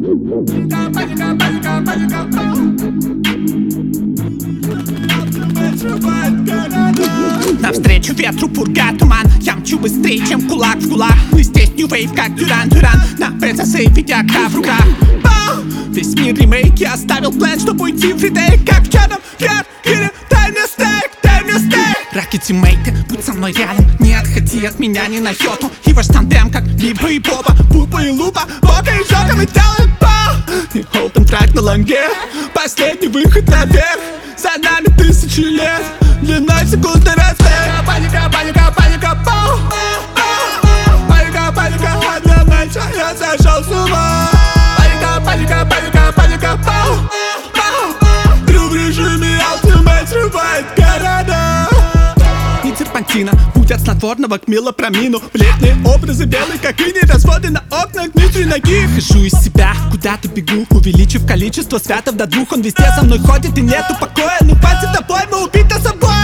Навстречу ветру пурга, туман. Я мчу быстрее, чем кулак в кулак. И здесь new wave, как Дюран-Дюран. На бета-сейфе дяка в руках. Весь мир ремейк, я оставил план, чтобы уйти в фридей. Как в черном Геркине, дай мне стейк, дай мне стейк. Раки тиммейты, будь со мной рядом. Не отходи от меня ни на йоту. И ваш тандем, как Биба и Боба, Пупа и Лупа, Бока и Жока, мы делаем па. И холдом трак на лонге. Последний выход наверх. За нами 1000 лет. Длиной секундный разбег. Паника, паника, паника, пау. Паника, паника, одна ночь, я сошел с ума. Паника, паника, паника, паника, пау. Трю в режиме Ultimate срывает города. И терпантина, путь от снотворного к мелопромину. Бледные образы белые, как иней, разводы на окнах, нитри ноги. Хожу из себя, куда-то бегу, увеличив количество святов до 2. Он везде со мной ходит и нету покоя. Ну хватит тобой, мы убиты собой.